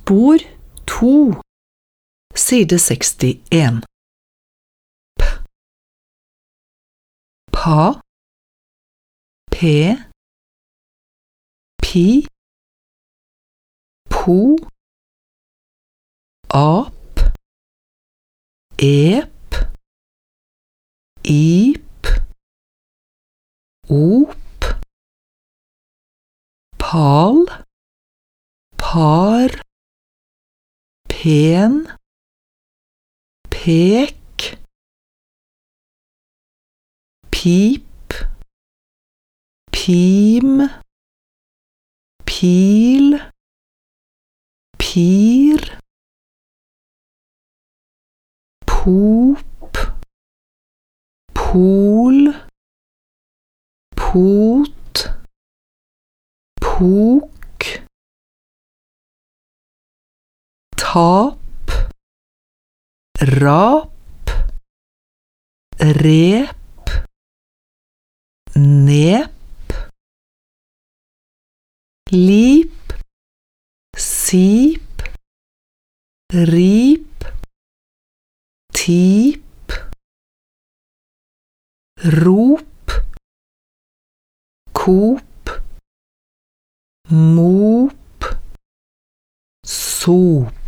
Spor 2, side 61. P, pa, pe, pi, po, ap, ep, ip, op, pal, par, pen, pek, pip, pim, pil, pir, pop, pol, pot, pok, tap, rap, rep, nep, lip, sip, rip, tip, rop, kop, mop, sop.